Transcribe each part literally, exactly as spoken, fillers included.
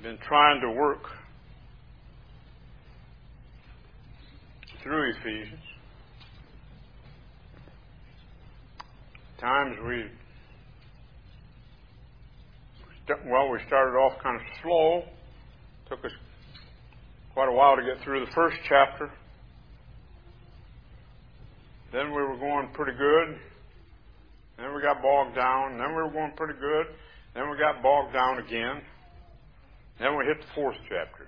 been trying to work through Ephesians. Times we, well, we started off kind of slow. Took us quite a while to get through the first chapter. Then we were going pretty good. Then we got bogged down. Then we were going pretty good. Then we got bogged down again. Then we hit the fourth chapter.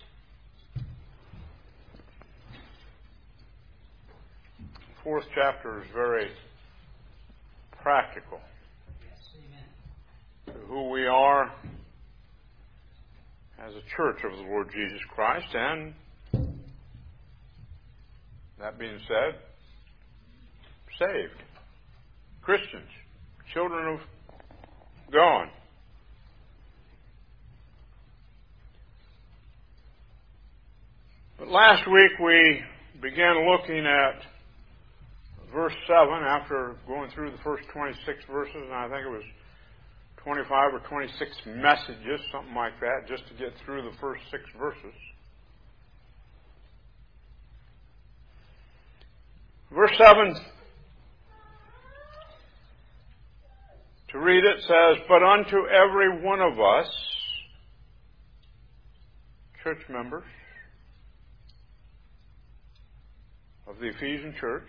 The fourth chapter is very practical to who we are as a church of the Lord Jesus Christ. And that being said, saved Christians, children of God. But last week we began looking at verse seven after going through the first twenty-six verses, and I think it was twenty-five or twenty-six messages, something like that, just to get through the first six verses. Verse seven, to read it, says, "But unto every one of us," church members of the Ephesian church,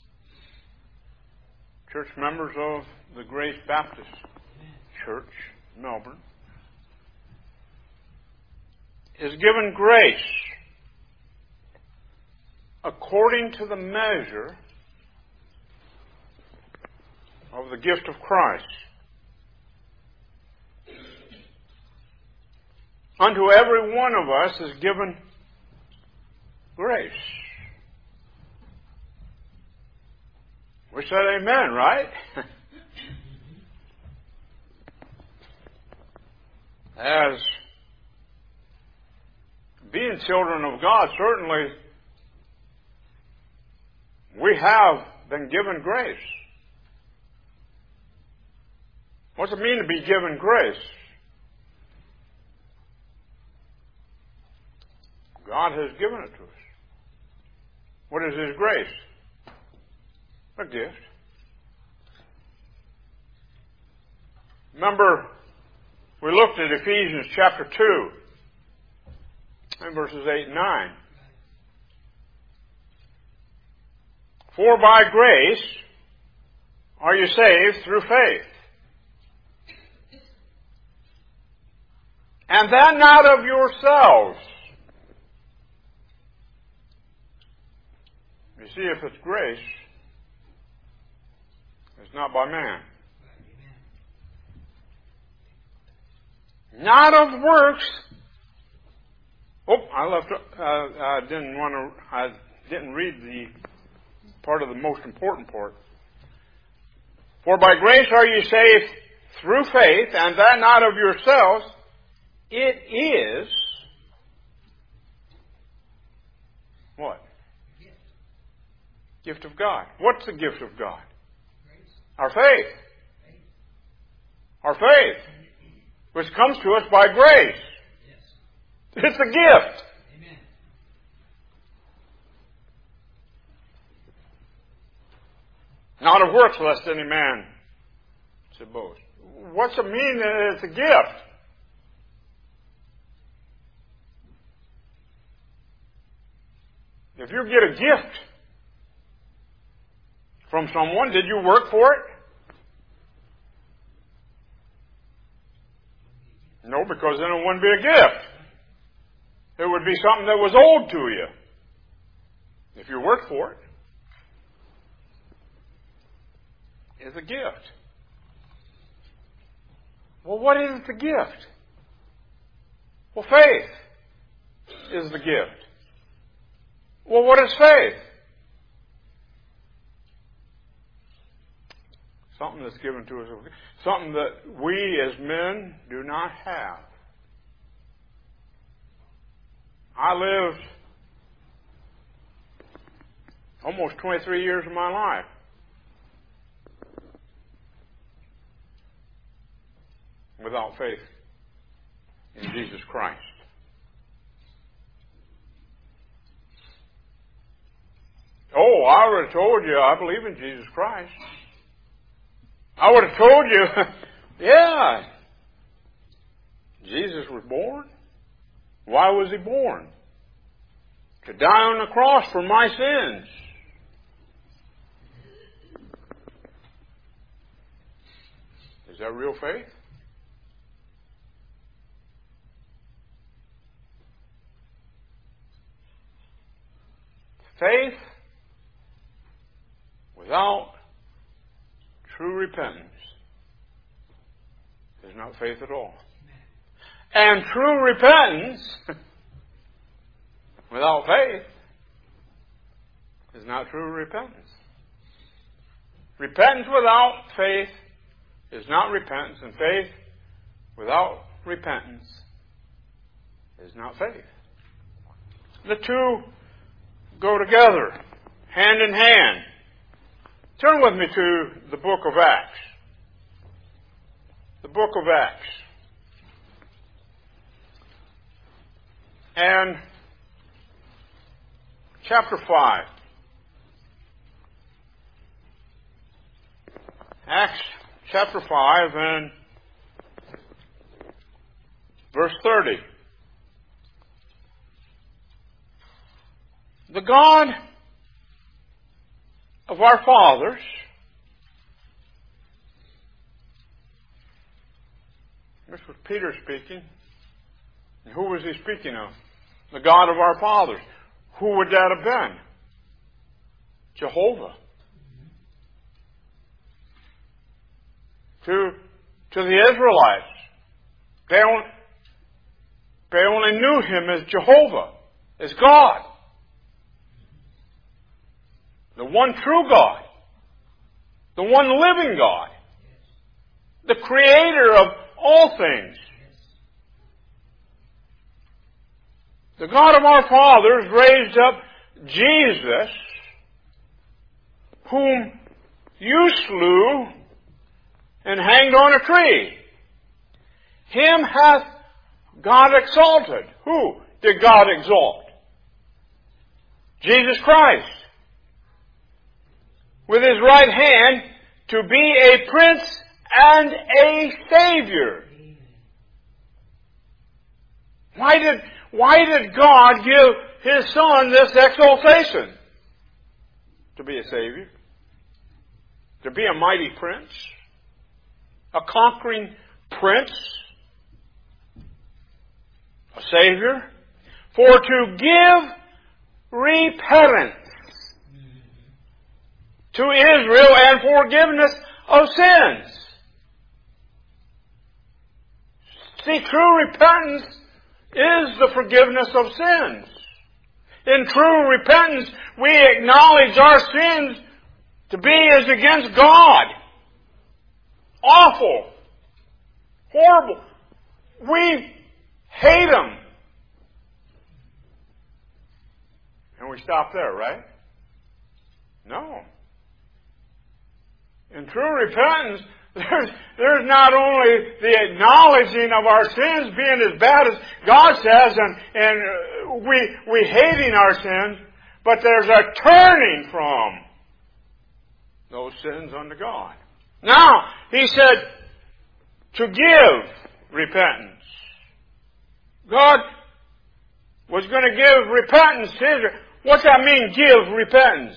church members of the Grace Baptist Church, Melbourne, is given grace according to the measure of the gift of Christ. Unto every one of us is given grace. We said amen, right? As being children of God, certainly we have been given grace. What's it mean to be given grace? God has given it to us. What is His grace? A gift. Remember, we looked at Ephesians chapter two and verses eight and nine. For by grace are you saved through faith. And that not of yourselves. You see, if it's grace, it's not by man. Not of works. Oh, I left. Uh, I didn't want to. I didn't read the part of the most important part. For by grace are you saved through faith, and that not of yourselves. It is what? Gift of God. What's the gift of God? Our faith. Our faith, which comes to us by grace. It's a gift. Amen. Not of works, lest any man should boast. What's it mean that it's a gift? If you get a gift from someone, did you work for it? No, because then it wouldn't be a gift. It would be something that was owed to you if you worked for it. It's a gift. Well, what is the gift? Well, faith is the gift. Well, what is faith? Something that's given to us. Something that we as men do not have. I lived almost twenty-three years of my life without faith. in Jesus Christ. Oh, I would have told you I believe in Jesus Christ. I would have told you, yeah, Jesus was born. Why was He born? To die on the cross for my sins. Is that real faith? Faith without true repentance is not faith at all. And true repentance without faith is not true repentance. Repentance without faith is not repentance, and faith without repentance is not faith. The two go together, hand in hand. Turn with me to the book of Acts. The book of Acts. And chapter five. Acts chapter five and verse thirty. The God of our fathers this was Peter speaking. And who was he speaking of? The God of our fathers. Who would that have been? Jehovah. To, to the Israelites. They only, they only knew Him as Jehovah, as God. The one true God. The one living God. The Creator of all things. The God of our fathers raised up Jesus, whom you slew and hanged on a tree. Him hath God exalted. Who did God exalt? Jesus Christ. With His right hand to be a Prince and a Savior. Why did, why did God give His Son this exaltation? To be a Savior. To be a mighty Prince. A conquering Prince. A Savior. For to give repentance to Israel and forgiveness of sins. See, true repentance is the forgiveness of sins. In true repentance, we acknowledge our sins to be as against God. Awful. Horrible. We hate Him. And we stop there, right? No. In true repentance, there's, there's not only the acknowledging of our sins being as bad as God says, and, and we, we hating our sins, but there's a turning from those sins unto God. Now, He said to give repentance. God was going to give repentance to Israel. What's that mean, give repentance?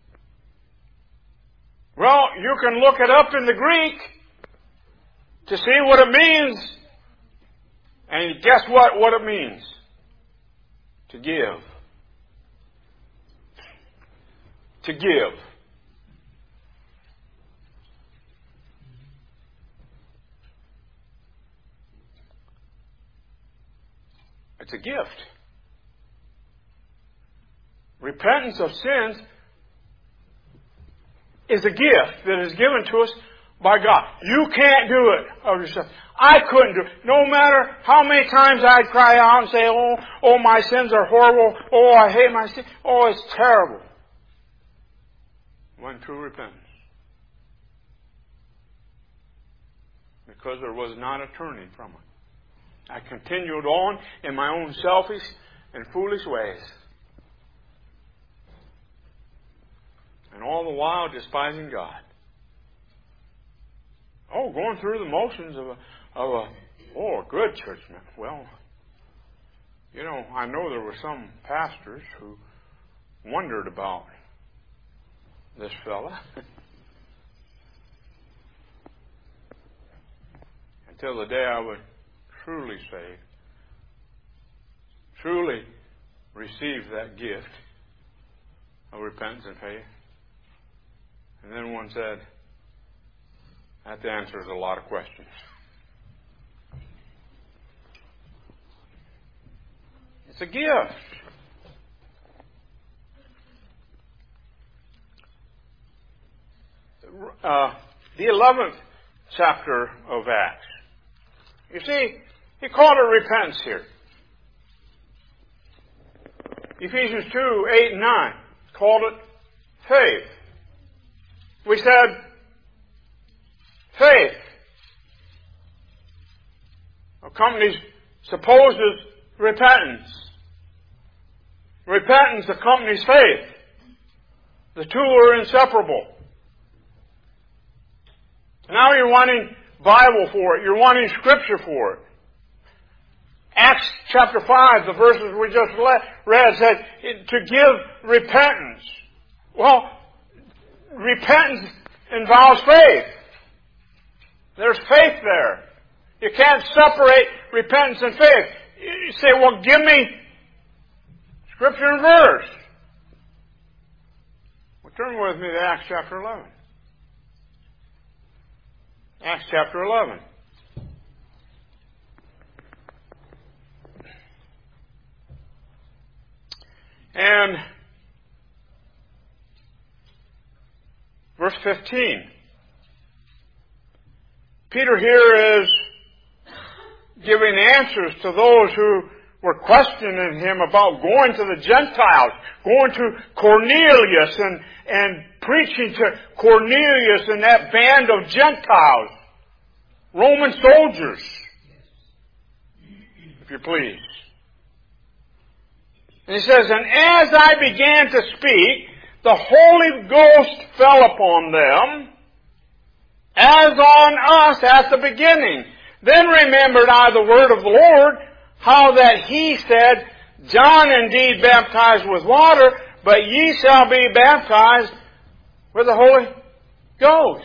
Well, you can look it up in the Greek to see what it means. And guess what, what it means? To give. To give. It's a gift. Repentance of sins is a gift that is given to us by God. You can't do it of yourself. I couldn't do it. No matter how many times I'd cry out and say, oh, oh, my sins are horrible. Oh, I hate my sin. Oh, it's terrible. When true repentance. Because there was not a turning from it. I continued on in my own selfish and foolish ways. And all the while despising God. Oh, going through the motions of a, of a oh, a good churchman. Well, you know, I know there were some pastors who wondered about this fella. Until the day I was truly saved. Truly received that gift of repentance and faith. And then one said, that answers a lot of questions. It's a gift. Uh, the eleventh chapter of Acts. You see, he called it repentance here. Ephesians two, eight and nine called it faith. We said faith accompanies, supposes repentance. Repentance accompanies faith. The two are inseparable. Now you're wanting Bible for it. You're wanting Scripture for it. Acts chapter five, the verses we just read, said to give repentance. Well, repentance involves faith. There's faith there. You can't separate repentance and faith. You say, well, give me Scripture and verse. Well, turn with me to Acts chapter eleven. Acts chapter eleven. And verse fifteen. Peter here is giving answers to those who were questioning him about going to the Gentiles, going to Cornelius and, and preaching to Cornelius and that band of Gentiles, Roman soldiers, if you please. And he says, and as I began to speak, the Holy Ghost fell upon them, as on us at the beginning. Then remembered I the word of the Lord, how that he said, John indeed baptized with water, but ye shall be baptized with the Holy Ghost.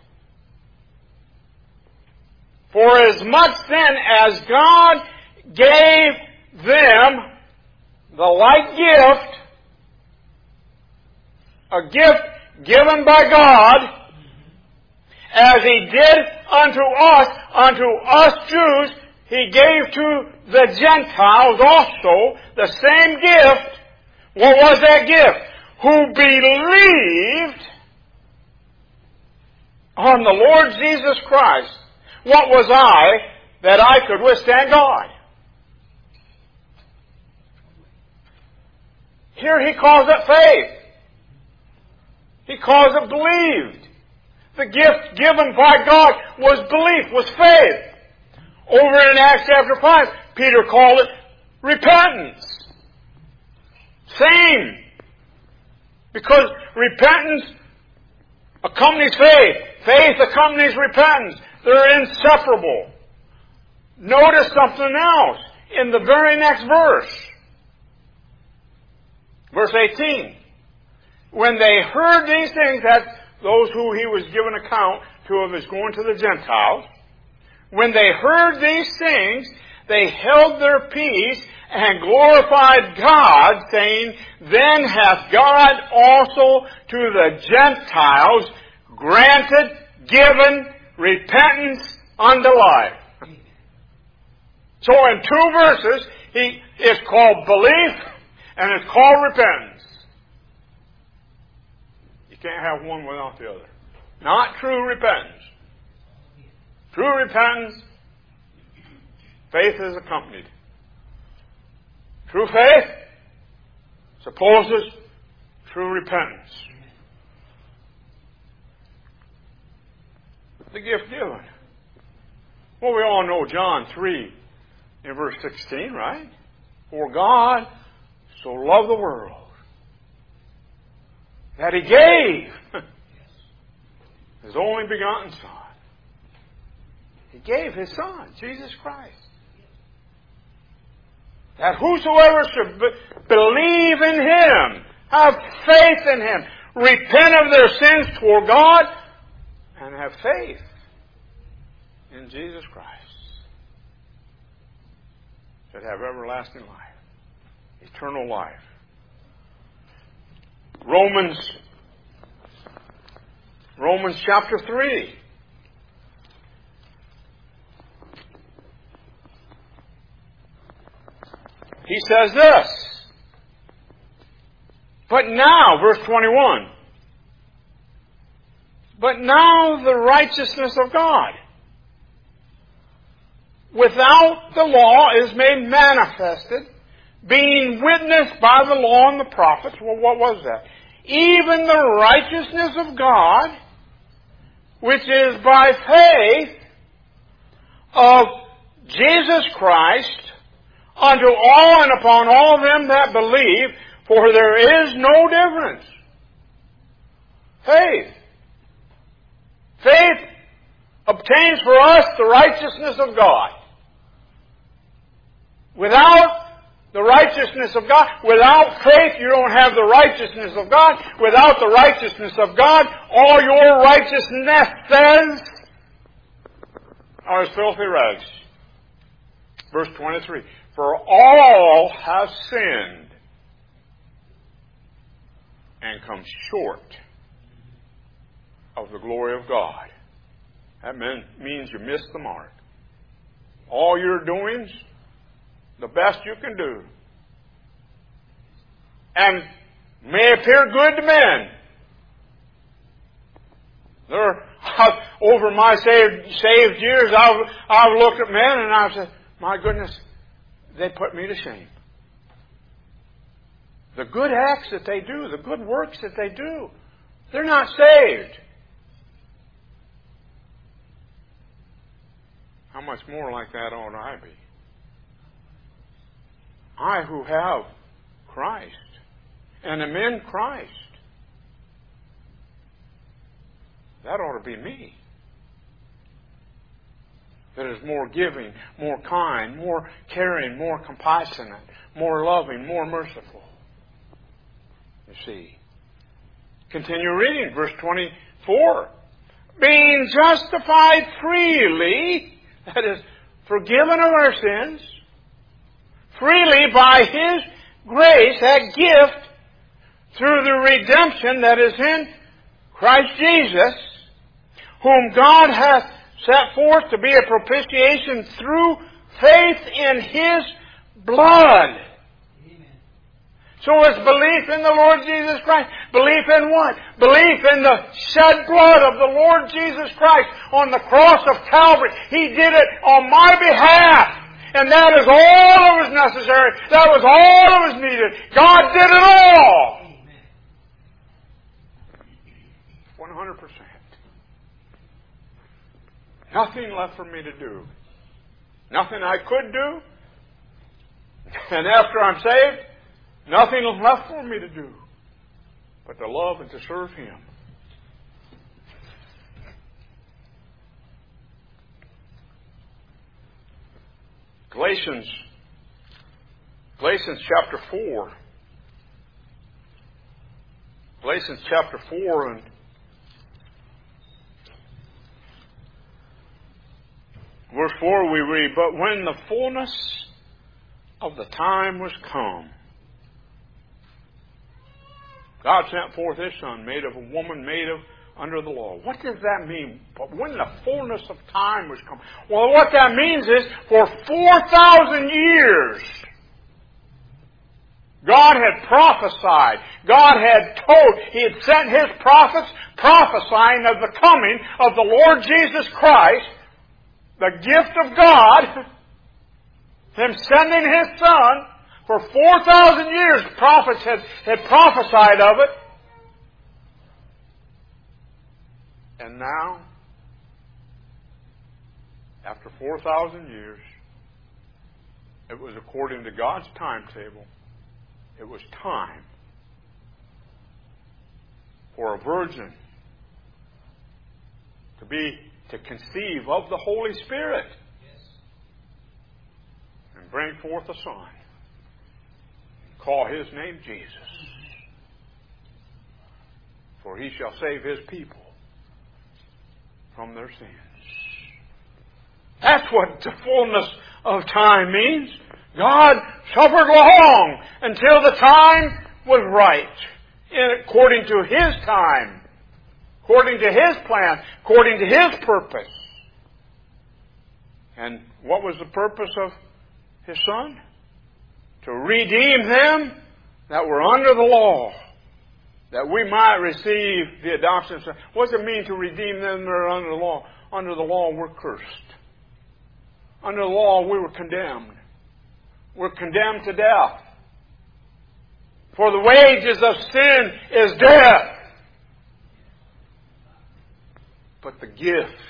For as much then as God gave them the like gift, a gift given by God, as He did unto us, unto us Jews, He gave to the Gentiles also the same gift. What was that gift? Who believed on the Lord Jesus Christ. What was I that I could withstand God? Here He calls it faith. He calls it believed. The gift given by God was belief, was faith. Over in Acts chapter five, Peter called it repentance. Same. Because repentance accompanies faith. Faith accompanies repentance. They're inseparable. Notice something else in the very next verse. Verse eighteen. When they heard these things, that those who he was given account to of his going to the Gentiles, when they heard these things, they held their peace and glorified God, saying, Then hath God also to the Gentiles granted, given repentance unto life. So in two verses, he is called belief and it's called repentance. You can't have one without the other. Not true repentance. True repentance, faith is accompanied. True faith supposes true repentance. The gift given. Well, we all know John three, in verse sixteen, right? For God so loved the world that He gave His only begotten Son. He gave His Son, Jesus Christ. That whosoever should be- believe in Him, have faith in Him, repent of their sins toward God, and have faith in Jesus Christ, should have everlasting life, eternal life. Romans, Romans chapter three. He says this. But now, verse twenty-one. But now the righteousness of God without the law is made manifested, being witnessed by the law and the prophets. Well, what was that? Even the righteousness of God, which is by faith of Jesus Christ, unto all and upon all them that believe, for there is no difference. Faith. Faith obtains for us the righteousness of God. Without the righteousness of God, without faith, you don't have the righteousness of God. Without the righteousness of God, all your righteousnesses are as filthy rags. Verse twenty-three. For all have sinned and come short of the glory of God. That means you missed the mark. All your doings, the best you can do, and may appear good to men. There, over my saved, saved years, I've, I've looked at men and I've said, my goodness, they put me to shame. The good acts that they do, the good works that they do, they're not saved. How much more like that ought I be? I who have Christ and am in Christ. That ought to be me. That is more giving, more kind, more caring, more compassionate, more loving, more merciful. You see. Continue reading, verse twenty-four. Being justified freely, that is, forgiven of our sins, freely by His grace, that gift, through the redemption that is in Christ Jesus, whom God hath set forth to be a propitiation through faith in His blood. Amen. So it's belief in the Lord Jesus Christ. Belief in what? Belief in the shed blood of the Lord Jesus Christ on the cross of Calvary. He did it on my behalf. And that is all that was necessary. That was all that was needed. God did it all. Amen. one hundred percent. Nothing left for me to do. Nothing I could do. And after I'm saved, nothing left for me to do but to love and to serve Him. Galatians, Galatians chapter four. Galatians chapter four and verse four we read, but when the fullness of the time was come, God sent forth His Son, made of a woman, made of under the law. What does that mean? But when the fullness of time was come. Well, what that means is, for four thousand years, God had prophesied. God had told. He had sent His prophets prophesying of the coming of the Lord Jesus Christ, the gift of God, Him sending His Son. For four thousand years, prophets had, had prophesied of it. And now, after four thousand years, It was according to God's timetable. It was time for a virgin to be, to conceive of the Holy Spirit and bring forth a son. Call his name Jesus. For he shall save his people from their sins. That's what the fullness of time means. God suffered long until the time was right, according to his time, according to his plan, according to his purpose. And what was the purpose of his Son? To redeem them that were under the law, that we might receive the adoption. What does it mean to redeem them that are under the law? Under the law, we're cursed. Under the law, we were condemned. We're condemned to death. For the wages of sin is death. But the gift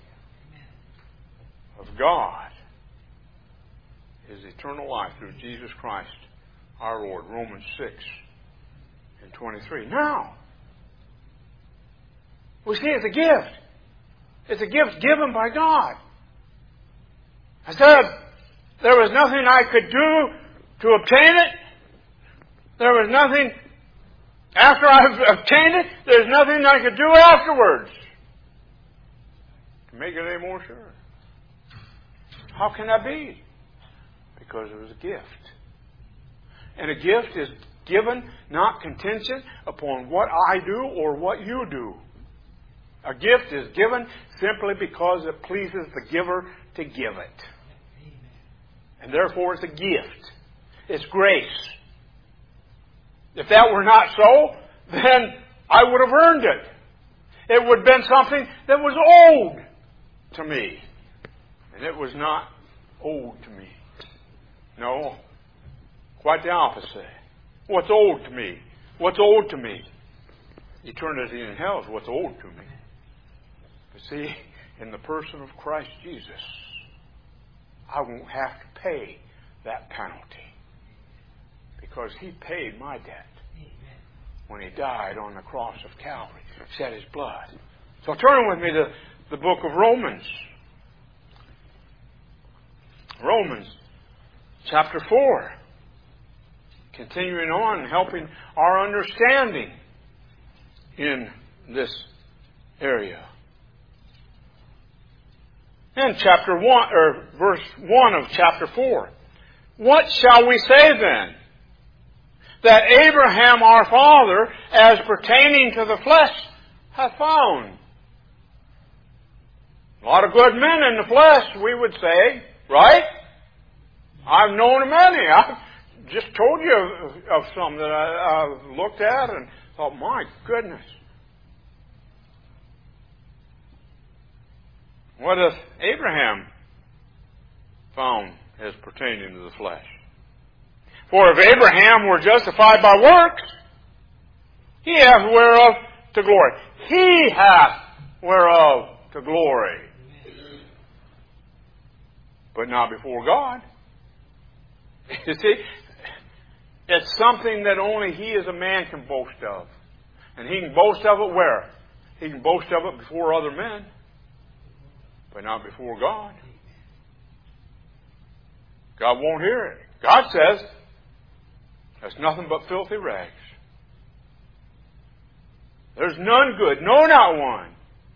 of God is eternal life through Jesus Christ, our Lord. Romans six and twenty-three. Now, we see it's a gift. It's a gift given by God. I said, there was nothing I could do to obtain it. There was nothing, after I've obtained it, there's nothing I could do afterwards to make it any more sure. How can that be? Because it was a gift. And a gift is given not contingent upon what I do or what you do. A gift is given simply because it pleases the giver to give it. And therefore it's a gift. It's grace. If that were not so, then I would have earned it. It would have been something that was owed to me. And it was not owed to me. No, quite the opposite. What's owed to me? What's owed to me? Eternity in hell is what's owed to me. But see, in the person of Christ Jesus, I won't have to pay that penalty. Because he paid my debt when he died on the cross of Calvary, shed his blood. So turn with me to the book of Romans. Romans chapter four. Continuing on, helping our understanding in this area. In chapter one, or verse one of chapter four. What shall we say then? That Abraham our father, as pertaining to the flesh, hath found. A lot of good men in the flesh, we would say, right? I've known many. I've just told you of, of some that I, I've looked at and thought, my goodness. What hath Abraham found as pertaining to the flesh? For if Abraham were justified by works, he hath whereof to glory. He hath whereof to glory. But not before God. You see, it's something that only he as a man can boast of. And he can boast of it where? He can boast of it before other men. But not before God. God won't hear it. God says, that's nothing but filthy rags. There's none good, no, not one.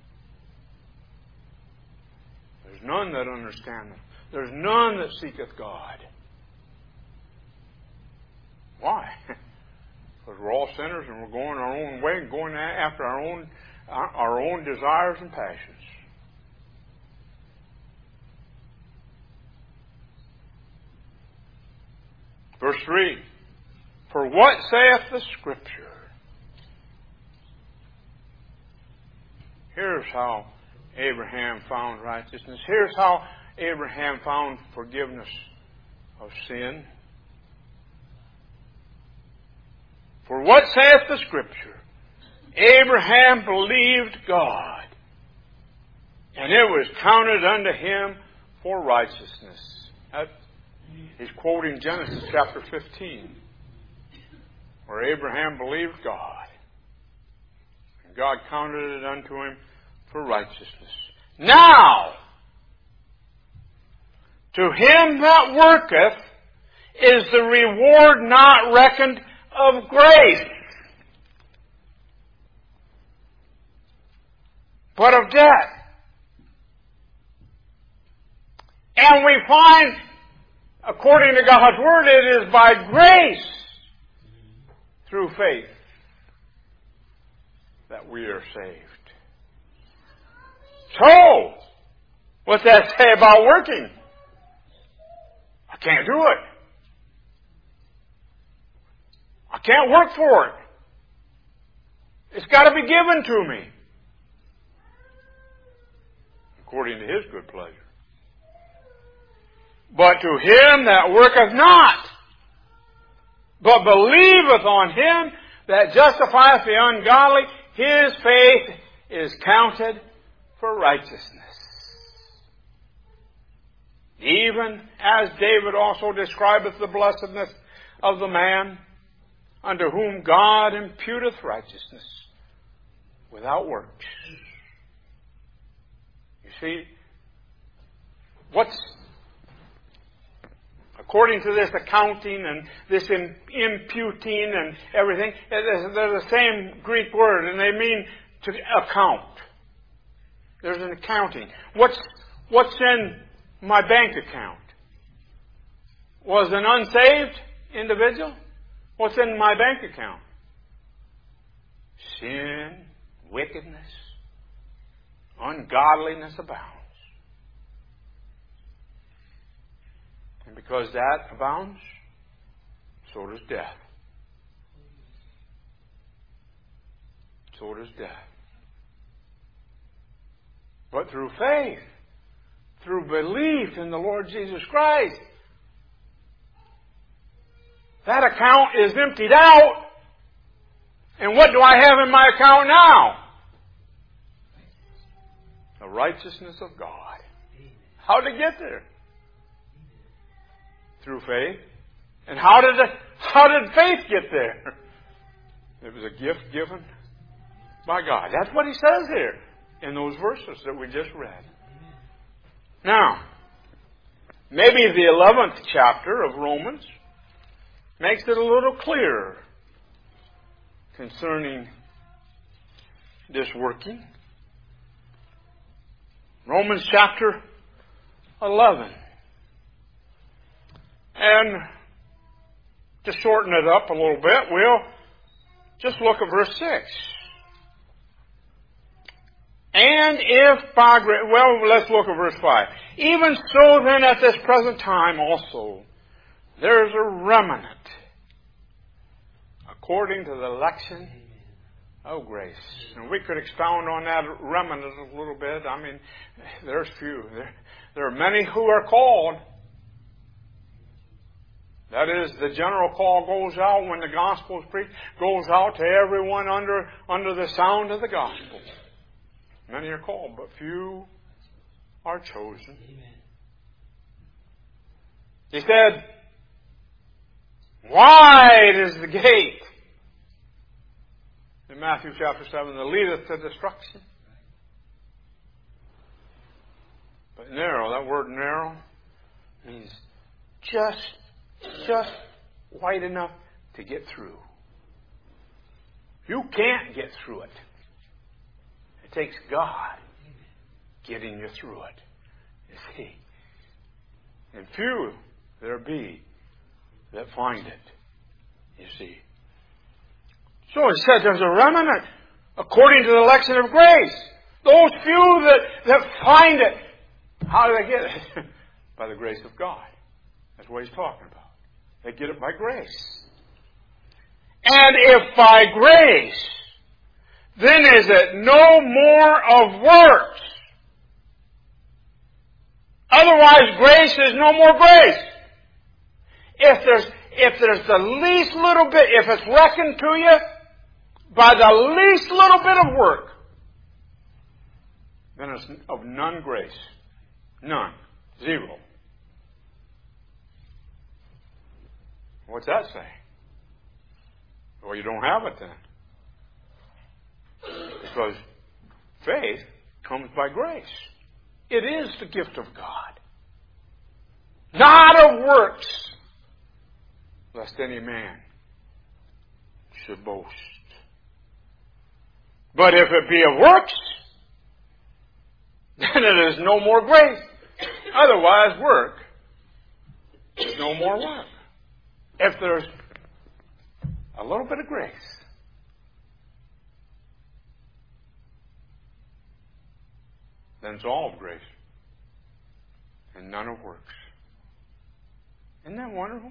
There's none that understandeth. There's none that seeketh God. Why? Because we're all sinners and we're going our own way and going after our own our own desires and passions. Verse three. For what saith the Scripture? Here's how Abraham found righteousness. Here's how Abraham found forgiveness of sin. For what saith the Scripture? Abraham believed God, and it was counted unto him for righteousness. That He's quoting Genesis chapter fifteen, where Abraham believed God, and God counted it unto him for righteousness. Now, to him that worketh is the reward not reckoned of grace, but of debt. And we find, according to God's Word, it is by grace, through faith, that we are saved. So, what's that say about working? I can't do it. I can't work for it. It's got to be given to me, according to His good pleasure. But to him that worketh not, but believeth on him that justifieth the ungodly, his faith is counted for righteousness. Even as David also describeth the blessedness of the man unto whom God imputeth righteousness without works. You see, what's according to this accounting and this imputing and everything, they're the same Greek word, and they mean to account. There's an accounting. What's what's in my bank account? Was an unsaved individual? What's in my bank account? Sin, wickedness, ungodliness abounds. And because that abounds, so does death. So does death. But through faith, through belief in the Lord Jesus Christ, that account is emptied out. And what do I have in my account now? The righteousness of God. How did it get there? Through faith. And how did it, how did faith get there? It was a gift given by God. That's what he says here in those verses that we just read. Now, maybe the eleventh chapter of Romans makes it a little clearer concerning this working. Romans chapter eleven. And to shorten it up a little bit, we'll just look at verse six. And if by grace, well, let's look at verse five. Even so then at this present time also, there's a remnant according to the election of grace. And we could expound on that remnant a little bit. I mean, there's few. There, there are many who are called. That is, the general call goes out when the gospel is preached, goes out to everyone under, under the sound of the gospel. Many are called, but few are chosen. Amen. He said, wide is the gate in Matthew chapter seven that leadeth to destruction. But narrow, that word narrow means just just wide enough to get through. You can't get through it. It takes God getting you through it. You see. And few there be that find it. You see. So it said there's a remnant according to the election of grace. Those few that, that find it. How do they get it? By the grace of God. That's what he's talking about. They get it by grace. And if by grace, then is it no more of works? Otherwise, grace is no more grace. If there's, if there's the least little bit, if it's reckoned to you by the least little bit of work, then it's of none grace. None. Zero. What's that say? Well, you don't have it then. Because faith comes by grace. It is the gift of God. Not of works, lest any man should boast. But if it be of works, then it is no more grace. Otherwise, work is no more work. If there's a little bit of grace, then it's all of grace and none of works. Isn't that wonderful?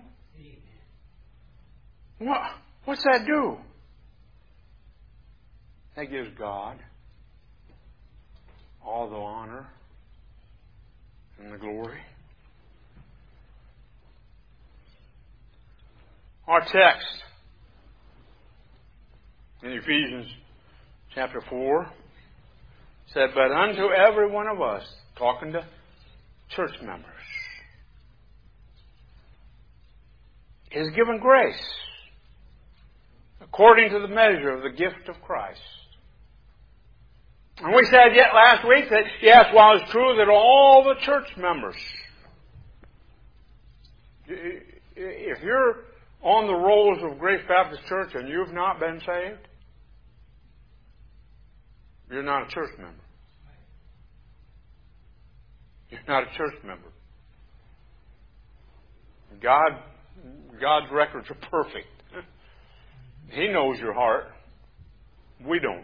What? What's that do? That gives God all the honor and the glory. Our text in Ephesians chapter four said, but unto every one of us, talking to church members, is given grace according to the measure of the gift of Christ. And we said yet last week that, yes, while it's true that all the church members, if you're on the rolls of Grace Baptist Church and you've not been saved, you're not a church member. You're not a church member. God, God's records are perfect. He knows your heart. We don't.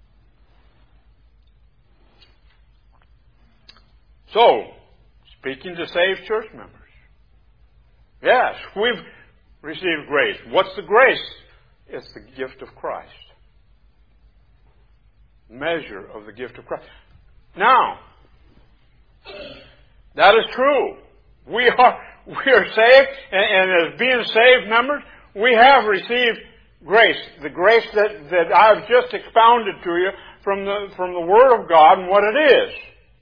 So, speaking to saved church members, yes, we've received grace. What's the grace? It's the gift of Christ. Measure of the gift of Christ. Now, that is true. We are we are saved, and, and as being saved members, we have received grace. The grace that, that I've just expounded to you from the from the Word of God and what it is.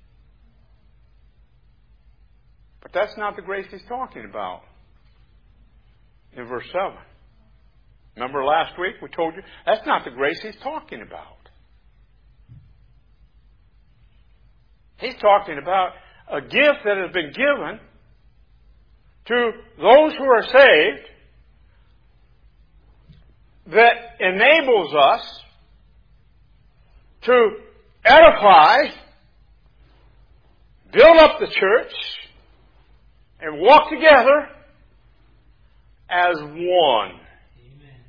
But that's not the grace he's talking about in verse seven. Remember last week we told you that's not the grace he's talking about. He's talking about a gift that has been given to those who are saved that enables us to edify, build up the church, and walk together as one. Amen.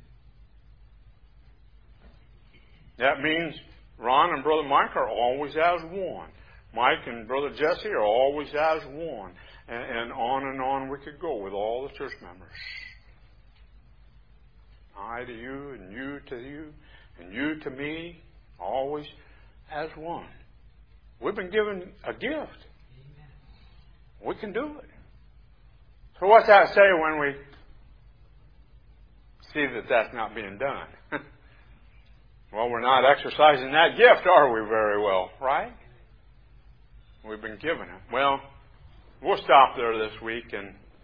That means Ron and Brother Mike are always as one. Mike and Brother Jesse are always as one. And, and on and on we could go with all the church members. I to you, and you to you, and you to me, always as one. We've been given a gift. Amen. We can do it. So what's that say when we see that that's not being done? Well, we're not exercising that gift, are we, very well, right? We've been given it. Well, we'll stop there this week, and